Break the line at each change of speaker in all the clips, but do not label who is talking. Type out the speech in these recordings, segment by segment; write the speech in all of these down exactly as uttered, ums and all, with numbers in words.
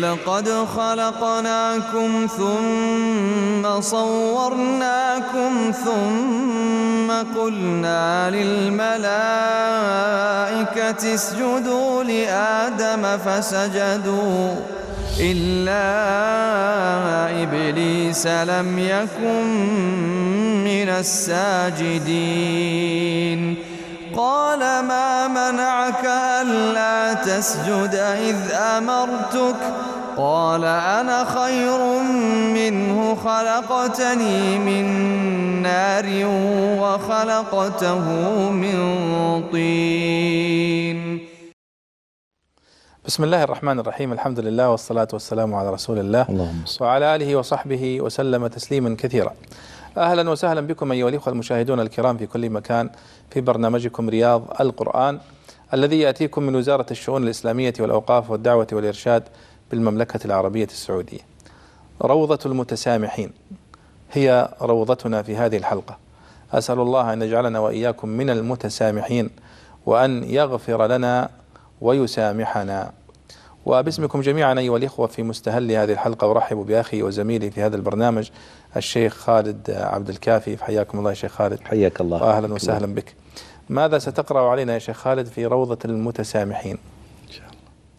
ولقد خلقناكم ثم صورناكم ثم قلنا للملائكة اسجدوا لآدم فسجدوا إلا إبليس لم يكن من الساجدين. قال ما منعك ألا تسجد إذ أمرتك؟ قال أنا خير منه خلقتني من نار وخلقته من طين.
بسم الله الرحمن الرحيم. الحمد لله والصلاة والسلام على رسول الله وعلى آله وصحبه وسلم تسليما كثيرا. أهلا وسهلا بكم أيها الأخوة المشاهدون الكرام في كل مكان في برنامجكم رياض القرآن الذي يأتيكم من وزارة الشؤون الإسلامية والأوقاف والدعوة والإرشاد بالمملكة العربية السعودية. روضة المتسامحين هي روضتنا في هذه الحلقة. أسأل الله أن يجعلنا وإياكم من المتسامحين وأن يغفر لنا ويسامحنا. وباسمكم جميعا أيها الإخوة في مستهل هذه الحلقة أرحب بأخي وزميلي في هذا البرنامج الشيخ خالد عبد الكافي. حياكم الله يا شيخ خالد.
حياك الله.
وأهلا وسهلا بك. ماذا ستقرأ علينا يا شيخ خالد في روضة المتسامحين؟
إن شاء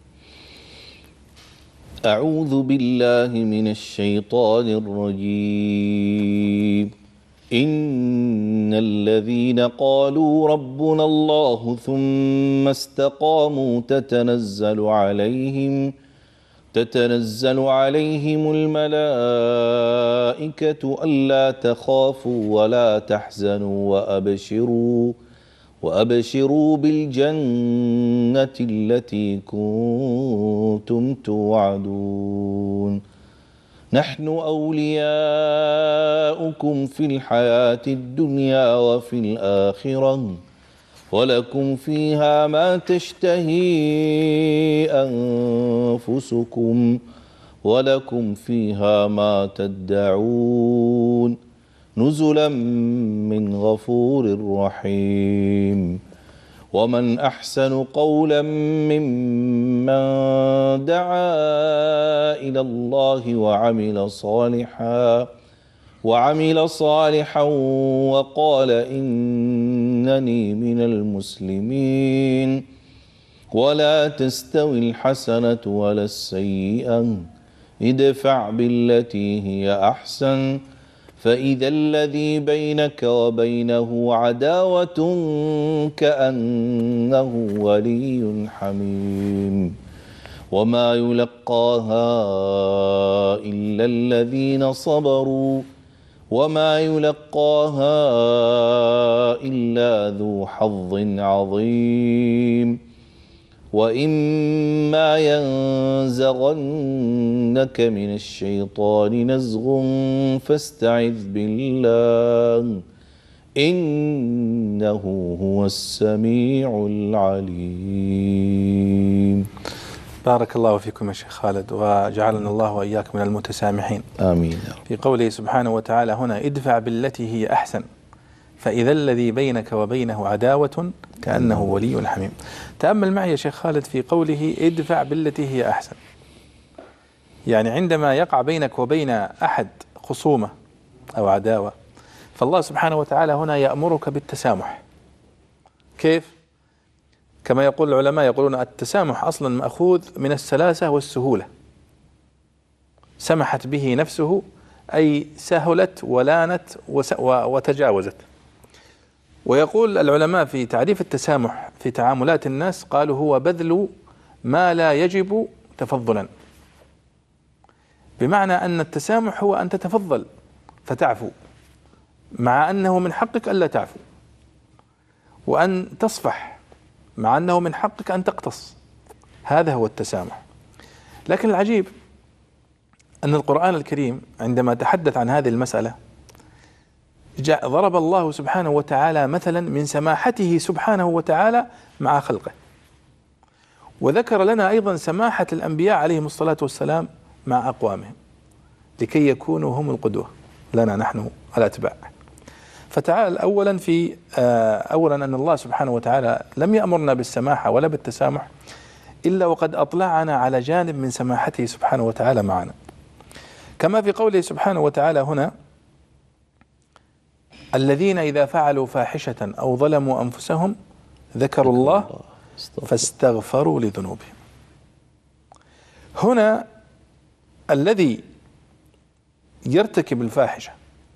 الله. أعوذ بالله من الشيطان الرجيم. إن الذين قالوا ربنا الله ثم استقاموا تتنزل عليهم تتنزل عليهم الملائكة ألا تخافوا ولا تحزنوا وأبشروا وأبشروا بالجنة التي كنتم توعدون. نحن أولياؤكم في الحياة الدنيا وفي الآخرة ولكم فيها ما تشتهي أنفسكم ولكم فيها ما تدعون نزلا من غفور رحيم. ومن أحسن قولا ممن دعا إلى الله وعمل صالحا وعمل صالحا وقال إنني من المسلمين. ولا تستوي الحسنة ولا السيئة ادفع بالتي هي أحسن فإذا الذي بينك وبينه عداوة كأنه ولي حميم. وما يلقاها إلا الذين صبروا وما يلقاها إلا ذو حظ عظيم. وإما ينزغنك من الشيطان نزغ فاستعذ بالله إنه هو السميع العليم.
بارك الله فيكم يا شيخ خالد وجعلنا الله وإياكم من المتسامحين.
آمين.
في قوله سبحانه وتعالى هنا ادفع بالتي هي أحسن فإذا الذي بينك وبينه عداوة كأنه ولي حميم. تأمل معي يا شيخ خالد في قوله ادفع بالتي هي أحسن. يعني عندما يقع بينك وبين أحد خصومة أو عداوة فالله سبحانه وتعالى هنا يأمرك بالتسامح. كيف؟ كما يقول العلماء يقولون التسامح أصلا مأخوذ من السلاسة والسهولة. سمحت به نفسه أي سهلت ولانت وتجاوزت. ويقول العلماء في تعريف التسامح في تعاملات الناس قالوا هو بذل ما لا يجب تفضلا. بمعنى أن التسامح هو أن تتفضل فتعفو مع أنه من حقك ألا تعفو، وأن تصفح مع أنه من حقك أن تقتص. هذا هو التسامح. لكن العجيب أن القرآن الكريم عندما تحدث عن هذه المسألة جاء ضرب الله سبحانه وتعالى مثلا من سماحته سبحانه وتعالى مع خلقه، وذكر لنا أيضا سماحة الأنبياء عليهم الصلاة والسلام مع أقوامهم لكي يكونوا هم القدوة لنا نحن الأتباع. فتعال أولا في أولا أن الله سبحانه وتعالى لم يأمرنا بالسماحة ولا بالتسامح إلا وقد أطلعنا على جانب من سماحته سبحانه وتعالى معنا، كما في قوله سبحانه وتعالى هنا: الذين إذا فعلوا فاحشة أو ظلموا أنفسهم ذكروا الله فاستغفروا لذنوبهم. هنا الذي يرتكب الفاحشة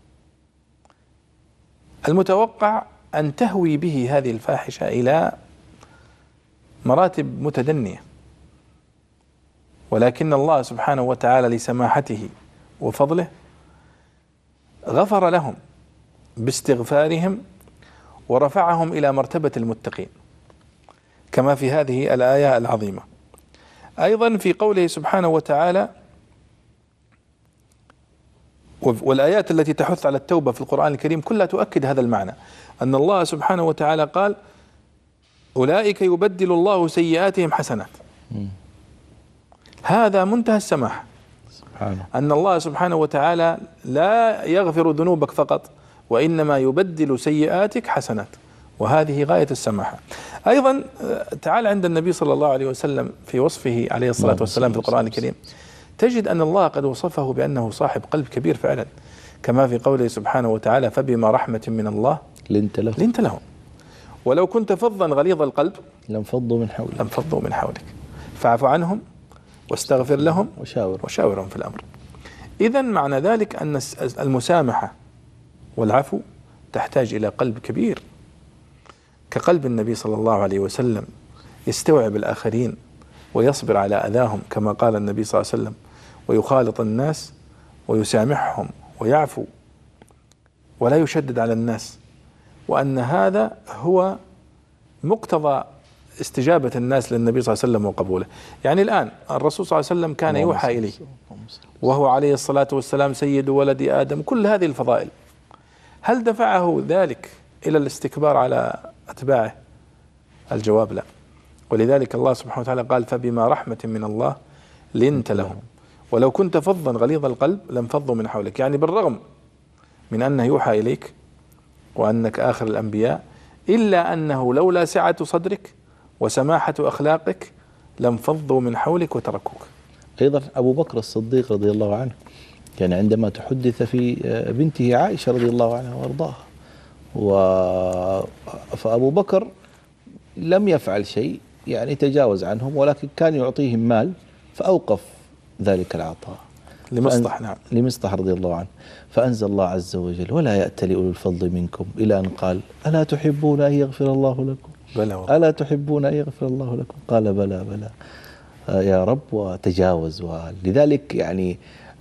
المتوقع أن تهوي به هذه الفاحشة إلى مراتب متدنية، ولكن الله سبحانه وتعالى لسماحته وفضله غفر لهم باستغفارهم ورفعهم إلى مرتبة المتقين، كما في هذه الآية العظيمة. أيضا في قوله سبحانه وتعالى: والآيات التي تحث على التوبة في القرآن الكريم كلها تؤكد هذا المعنى، أن الله سبحانه وتعالى قال: أولئك يبدل الله سيئاتهم حسنات. هذا منتهى السماحة، أن الله سبحانه وتعالى لا يغفر ذنوبك فقط، وإنما يبدل سيئاتك حسنات، وهذه غاية السماحة. أيضا تعال عند النبي صلى الله عليه وسلم في وصفه عليه الصلاة والسلام في القرآن الكريم، تجد أن الله قد وصفه بأنه صاحب قلب كبير فعلا، كما في قوله سبحانه وتعالى: فبما رحمة من الله
لنت لهم
لنت لهم ولو كنت فظا غليظ القلب
لانفضوا من حولك
لانفضوا من حولك فاعف عنهم واستغفر لهم
وشاور
وشاورهم في الأمر. إذن معنى ذلك أن المسامحة والعفو تحتاج إلى قلب كبير كقلب النبي صلى الله عليه وسلم، يستوعب الآخرين ويصبر على أذاهم كما قال النبي صلى الله عليه وسلم، ويخالط الناس ويسامحهم ويعفو ولا يشدد على الناس، وأن هذا هو مقتضى استجابة الناس للنبي صلى الله عليه وسلم وقبوله. يعني الآن الرسول صلى الله عليه وسلم كان يوحى إليه وهو عليه الصلاة والسلام سيد ولد آدم، كل هذه الفضائل، هل دفعه ذلك إلى الاستكبار على أتباعه؟ الجواب لا. ولذلك الله سبحانه وتعالى قال: فبما رحمة من الله لنت لهم ولو كنت فظا غليظ القلب لانفضوا من حولك. يعني بالرغم من أنه يوحى إليك وأنك آخر الأنبياء، إلا أنه لولا سعة صدرك وسماحة أخلاقك لانفضوا من حولك وتركوك.
أيضا أبو بكر الصديق رضي الله عنه كان عندما تحدث في بنته عائشة رضي الله عنها وارضاها، فأبو بكر لم يفعل شيء يعني تجاوز عنهم، ولكن كان يعطيهم مال فأوقف ذلك العطاء
لمصطح نعم
لمصطح رضي الله عنه، فأنزل الله عز وجل: ولا يأتل أولو الفضل منكم، إلى أن قال: ألا تحبون أن يغفر الله لكم؟
بلى
ألا تحبون أن يغفر الله لكم؟ قال: بلى بلى يا رب، وتجاوز. ولذلك يعني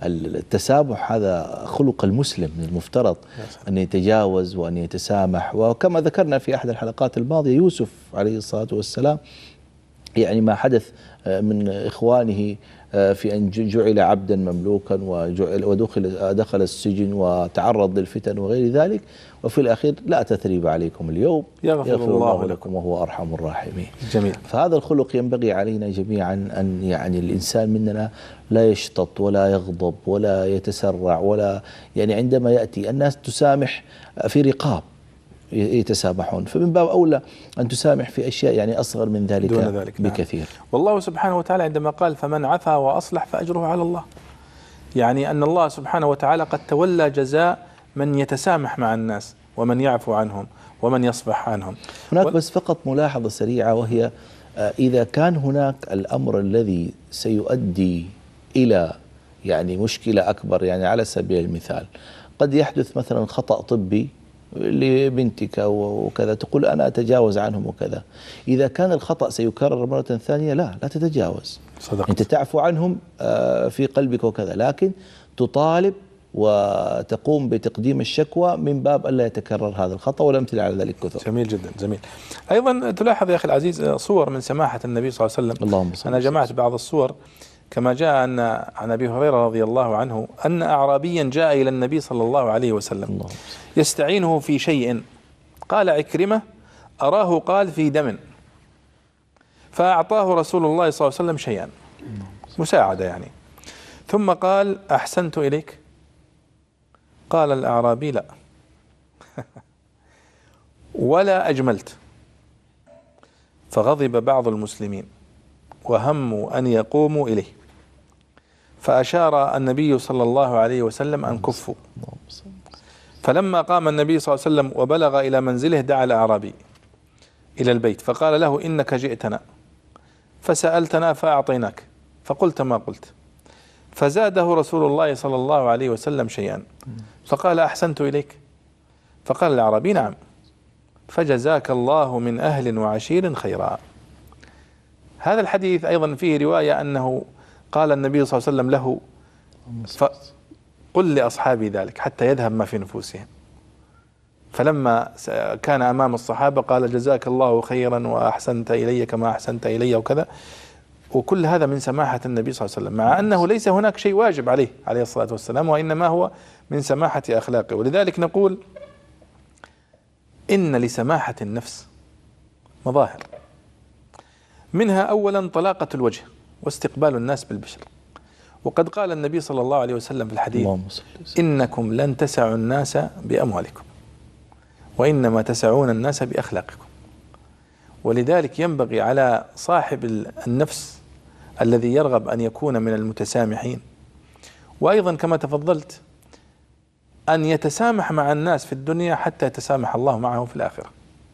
التسامح هذا خلق المسلم، من المفترض أن يتجاوز وأن يتسامح. وكما ذكرنا في أحد الحلقات الماضية، يوسف عليه الصلاة والسلام يعني ما حدث من إخوانه في أن جعل عبدا مملوكا وجعل ودخل دخل السجن وتعرض للفتن وغير ذلك، وفي الأخير: لا تثريب عليكم اليوم
يغفر, يغفر الله, الله لكم
وهو أرحم الراحمين.
جميل.
فهذا الخلق ينبغي علينا جميعا، أن يعني الإنسان مننا لا يشطط ولا يغضب ولا يتسرع، ولا يعني عندما يأتي الناس تسامح في رقاب يتسامحون، فمن باب أولى أن تسامح في أشياء يعني أصغر من ذلك, دون ذلك بكثير. نعم.
والله سبحانه وتعالى عندما قال: فمن عفا وأصلح فأجره على الله، يعني أن الله سبحانه وتعالى قد تولى جزاء من يتسامح مع الناس ومن يعفو عنهم ومن يصفح عنهم.
هناك و... بس فقط ملاحظة سريعة، وهي إذا كان هناك الأمر الذي سيؤدي إلى يعني مشكلة أكبر، يعني على سبيل المثال قد يحدث مثلا خطأ طبي لبنتك وكذا، تقول أنا أتجاوز عنهم وكذا، إذا كان الخطأ سيكرر مرة ثانية لا لا تتجاوز.
صدقت.
أنت تعفو عنهم في قلبك وكذا، لكن تطالب وتقوم بتقديم الشكوى من باب ألا يتكرر هذا الخطأ، والأمثلة على ذلك كثر.
جميل جدا. جميل. أيضا تلاحظ يا أخي العزيز صور من سماحة النبي صلى الله عليه وسلم.
اللهم صل.
أنا جمعت بعض الصور، كما جاء أن عن أبي هريرة رضي الله عنه أن أعرابيا جاء إلى النبي صلى الله عليه وسلم الله يستعينه في شيء، قال عكرمة: أراه قال في دم، فأعطاه رسول الله صلى الله عليه وسلم شيئا مساعدة يعني، ثم قال: أحسنت إليك؟ قال الأعرابي: لا. ولا أجملت. فغضب بعض المسلمين وهموا أن يقوموا إليه، فأشار النبي صلى الله عليه وسلم أن كفوا. فلما قام النبي صلى الله عليه وسلم وبلغ إلى منزله دعا الأعرابي إلى البيت فقال له: إنك جئتنا فسألتنا فأعطيناك فقلت ما قلت. فزاده رسول الله صلى الله عليه وسلم شيئا فقال: أحسنت إليك؟ فقال الأعرابي: نعم. فجزاك الله من أهل وعشير خيرا. هذا الحديث أيضا فيه رواية أنه قال النبي صلى الله عليه وسلم له: قل لأصحابي ذلك حتى يذهب ما في نفوسهم. فلما كان أمام الصحابة قال: جزاك الله خيرا وأحسنت إلي كما أحسنت إلي وكذا. وكل هذا من سماحة النبي صلى الله عليه وسلم، مع أنه ليس هناك شيء واجب عليه عليه الصلاة والسلام، وإنما هو من سماحة أخلاقه. ولذلك نقول إن لسماحة النفس مظاهر، منها أولا طلاقة الوجه واستقبال الناس بالبشر. وقد قال النبي صلى الله عليه وسلم في الحديث: إنكم لن تسعوا الناس بأموالكم وإنما تسعون الناس بأخلاقكم. ولذلك ينبغي على صاحب النفس الذي يرغب أن يكون من المتسامحين، وأيضا كما تفضلت أن يتسامح مع الناس في الدنيا حتى يتسامح الله معه في الآخرة،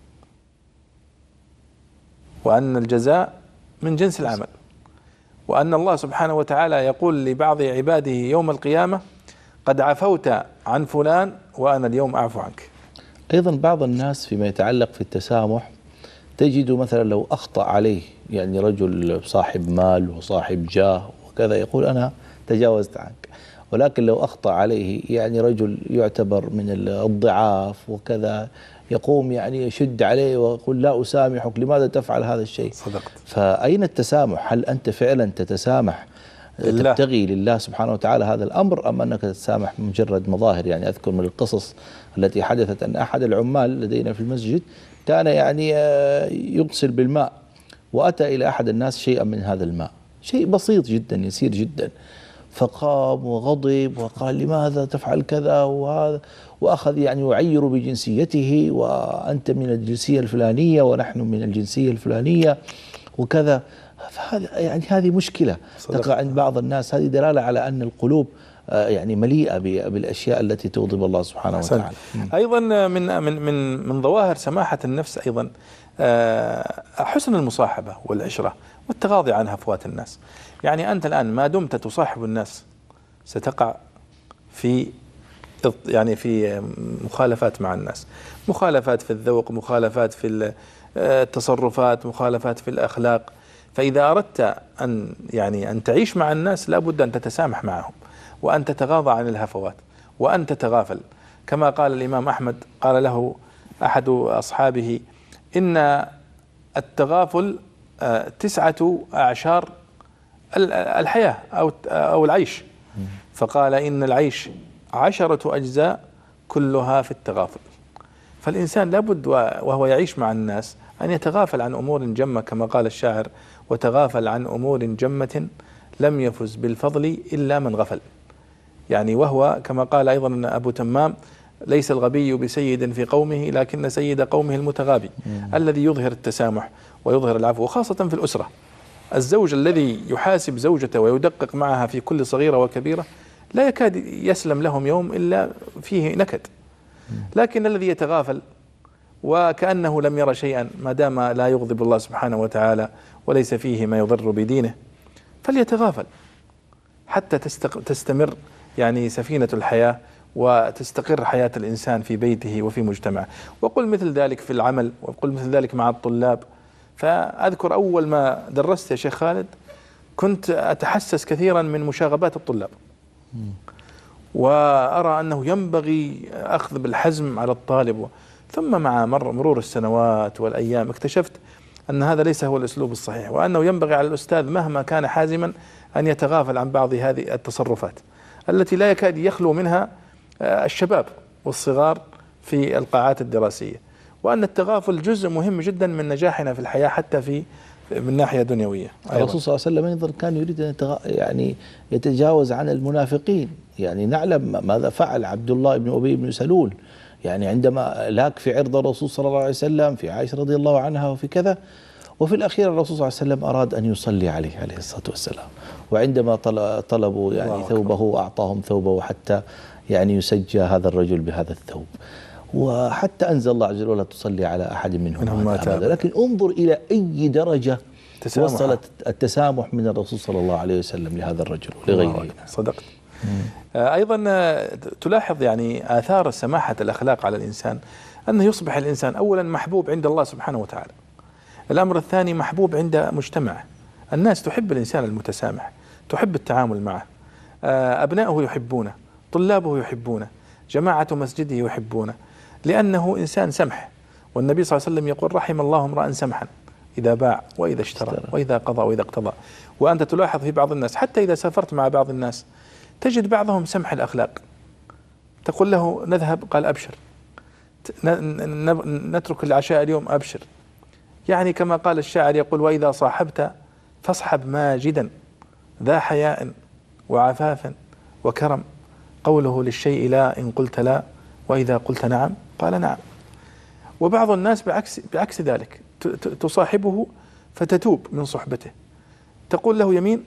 وأن الجزاء من جنس العمل، وأن الله سبحانه وتعالى يقول لبعض عباده يوم القيامة: قد عفوت عن فلان وأنا اليوم أعفو عنك.
أيضا بعض الناس فيما يتعلق في التسامح تجد مثلا لو أخطأ عليه، يعني رجل صاحب مال وصاحب جاه وكذا، يقول أنا تجاوزت عنك. ولكن لو أخطأ عليه يعني رجل يعتبر من الضعاف وكذا، يقوم يعني يشد عليه ويقول: لا أسامحك، لماذا تفعل هذا الشيء؟
صدقت.
فأين التسامح؟ هل أنت فعلا تتسامح لله، تبتغي لله سبحانه وتعالى هذا الأمر، أم أنك تتسامح مجرد مظاهر؟ يعني أذكر من القصص التي حدثت أن أحد العمال لدينا في المسجد كان يعني يغسل بالماء، وأتى إلى أحد الناس شيئا من هذا الماء، شيء بسيط جدا يسير جدا، فقام وغضب وقال: لماذا تفعل كذا وهذا، وأخذ يعني يعير بجنسيته، وأنت من الجنسية الفلانية ونحن من الجنسية الفلانية وكذا. فهذا يعني هذه مشكلة تقع عند بعض الناس. هذه دلالة على أن القلوب يعني مليئة بالأشياء التي تغضب الله سبحانه وتعالى.
أيضا من من من من ظواهر سماحة النفس أيضا حسن المصاحبة والعشرة والتغاضي عن هفوات الناس. يعني أنت الآن ما دمت تصاحب الناس ستقع في يعني في مخالفات مع الناس، مخالفات في الذوق، مخالفات في التصرفات، مخالفات في الأخلاق. فإذا أردت أن يعني أن تعيش مع الناس لابد أن تتسامح معهم، وأن تتغاضى عن الهفوات، وأن تتغافل. كما قال الإمام أحمد، قال له أحد أصحابه: إن التغافل تسعة أعشار الحياة أو أو العيش. فقال: إن العيش عشرة أجزاء كلها في التغافل. فالإنسان لابد وهو يعيش مع الناس أن يتغافل عن أمور جمة، كما قال الشاعر: وتغافل عن أمور جمة لم يفز بالفضل إلا من غفل. يعني وهو كما قال أيضا أبو تمام: ليس الغبي بسيد في قومه لكن سيد قومه المتغابي. مم. الذي يظهر التسامح ويظهر العفو، وخاصة في الأسرة. الزوج الذي يحاسب زوجته ويدقق معها في كل صغيرة وكبيرة لا يكاد يسلم لهم يوم إلا فيه نكد. لكن الذي يتغافل وكأنه لم يرى شيئا، ما دام لا يغضب الله سبحانه وتعالى وليس فيه ما يضر بدينه، فليتغافل حتى تستمر يعني سفينة الحياة وتستقر حياة الإنسان في بيته وفي مجتمعه. وقل مثل ذلك في العمل، وقل مثل ذلك مع الطلاب. فأذكر أول ما درست يا شيخ خالد كنت أتحسس كثيرا من مشاغبات الطلاب، وأرى أنه ينبغي أخذ بالحزم على الطالب. ثم مع مر مرور السنوات والأيام اكتشفت أن هذا ليس هو الأسلوب الصحيح، وأنه ينبغي على الأستاذ مهما كان حازما أن يتغافل عن بعض هذه التصرفات التي لا يكاد يخلو منها الشباب والصغار في القاعات الدراسية، وأن التغافل جزء مهم جدا من نجاحنا في الحياة حتى في من ناحية دنيوية.
الرسول صلى الله عليه وسلم أيضا كان يريد أن يعني يتجاوز عن المنافقين. يعني نعلم ماذا فعل عبد الله بن أبي بن سلول، يعني عندما لاك في عرض الرسول صلى الله عليه وسلم في عائشة رضي الله عنها وفي كذا، وفي الأخير الرسول صلى الله عليه وسلم أراد أن يصلي عليه عليه الصلاة والسلام، وعندما طلبوا يعني ثوبه أعطاهم ثوبه حتى يعني يسجى هذا الرجل بهذا الثوب، وحتى أنزل الله عز وجل ولا تصلي على أحد منهم أبدا. لكن انظر إلى أي درجة تسامح. وصلت التسامح من الرسول صلى الله عليه وسلم لهذا الرجل ولغيره.
صدقت. أيضا تلاحظ يعني آثار سماحة الأخلاق على الإنسان، أنه يصبح الإنسان أولا محبوب عند الله سبحانه وتعالى. الأمر الثاني محبوب عند مجتمعه، الناس تحب الإنسان المتسامح، تحب التعامل معه، أبنائه يحبونه، طلابه يحبونه، جماعة مسجده يحبونه، لأنه إنسان سمح. والنبي صلى الله عليه وسلم يقول رحم الله امرأ سمحا إذا باع وإذا اشترى وإذا قضى وإذا اقتضى. وأنت تلاحظ في بعض الناس حتى إذا سافرت مع بعض الناس تجد بعضهم سمح الأخلاق، تقول له نذهب قال أبشر، نترك العشاء اليوم أبشر. يعني كما قال الشاعر يقول وإذا صاحبت فاصحب ماجدا ذا حياء وعفاف وكرم، قوله للشيء لا إن قلت لا وإذا قلت نعم قال نعم. وبعض الناس بعكس, بعكس ذلك، تصاحبه فتتوب من صحبته، تقول له يمين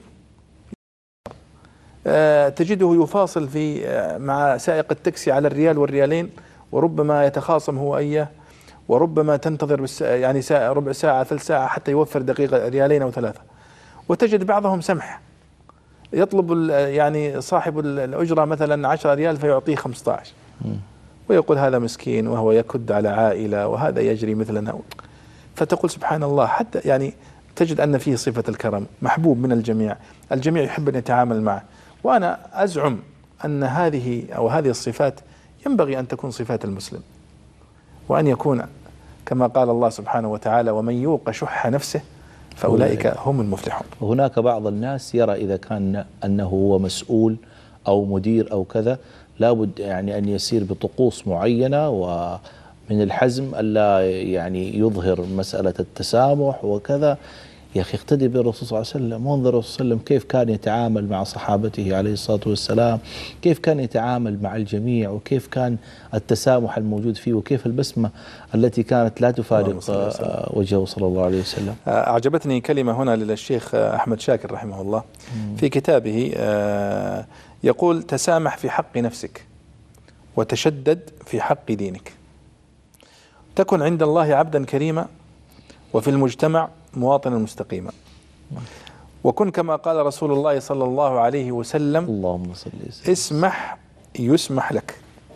تجده يفاصل في مع سائق التاكسي على الريال والريالين، وربما يتخاصم هو إياه، وربما تنتظر يعني ساعة ربع ساعة ثلث ساعة حتى يوفر دقيقة ريالين أو ثلاثة. وتجد بعضهم سمح، يطلب يعني صاحب الأجرة مثلا عشرة ريال فيعطيه خمسة عشر، ويقول هذا مسكين وهو يكد على عائلة وهذا يجري مثلنا. فتقول سبحان الله، حتى يعني تجد أن فيه صفة الكرم، محبوب من الجميع، الجميع يحب أن يتعامل معه. وأنا أزعم أن هذه أو هذه الصفات ينبغي أن تكون صفات المسلم، وأن يكون كما قال الله سبحانه وتعالى ومن يوق شح نفسه فأولئك هم المفلحون.
وهناك بعض الناس يرى إذا كان أنه هو مسؤول أو مدير أو كذا لابد يعني أن يسير بطقوس معينة ومن الحزم ألا يعني يظهر مسألة التسامح وكذا. يا أخي اقتدي بالرسول صلى الله عليه وسلم، وانظر الرسول صلى الله عليه وسلم كيف كان يتعامل مع صحابته عليه الصلاة والسلام، كيف كان يتعامل مع الجميع، وكيف كان التسامح الموجود فيه، وكيف البسمة التي كانت لا تفارق وجهه صلى الله عليه وسلم.
أعجبتني كلمة هنا للشيخ أحمد شاكر رحمه الله في كتابه، يقول تسامح في حق نفسك وتشدد في حق دينك، تكن عند الله عبدا كريما وفي المجتمع مواطنا مستقيما، وكن كما قال رسول الله صلى الله عليه وسلم
اللهم صل وسلم
اسمح يسمح لك.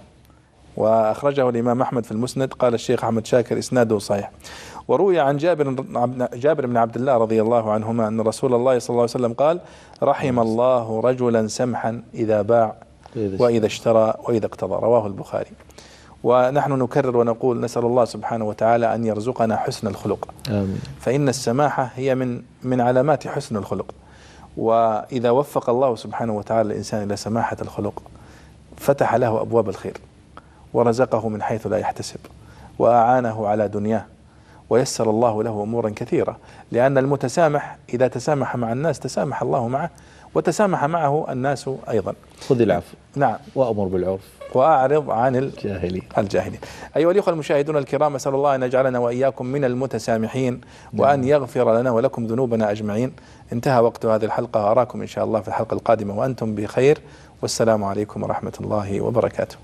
وأخرجه الإمام أحمد في المسند، قال الشيخ أحمد شاكر إسناده صحيح. وروي عن جابر جابر بن عبد الله رضي الله عنهما أن رسول الله صلى الله عليه وسلم قال رحم الله رجلا سمحا إذا باع وإذا اشترى وإذا اقتضى، رواه البخاري. ونحن نكرر ونقول نسأل الله سبحانه وتعالى أن يرزقنا حسن الخلق. آمين. فإن السماحة هي من من علامات حسن الخلق، وإذا وفق الله سبحانه وتعالى الإنسان إلى سماحة الخلق فتح له أبواب الخير ورزقه من حيث لا يحتسب وأعانه على دنياه ويسر الله له أمورا كثيرة، لأن المتسامح إذا تسامح مع الناس تسامح الله معه وتسامح معه الناس أيضا.
خذ العفو
نعم
وأمر بالعرف
وأعرض عن
الجاهلين
الجاهلين. أيها الأخوة المشاهدون الكرام، أسأل الله أن يجعلنا وإياكم من المتسامحين وأن يغفر لنا ولكم ذنوبنا أجمعين. انتهى وقت هذه الحلقة، أراكم إن شاء الله في الحلقة القادمة وأنتم بخير، والسلام عليكم ورحمة الله وبركاته.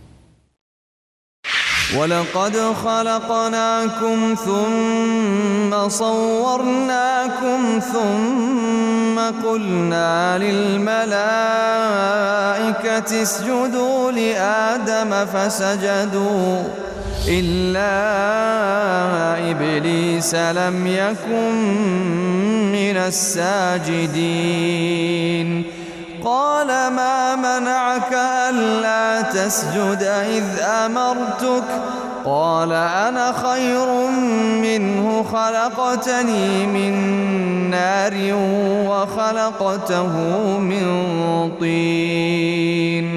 ولقد خلقناكم ثم صورناكم ثم قلنا للملائكة اسجدوا لآدم فسجدوا إلا إبليس لم يكن من الساجدين. قال ما منعك ألا تسجد إذ أمرتك؟ قال أنا خير منه خلقتني من نار وخلقته من طين.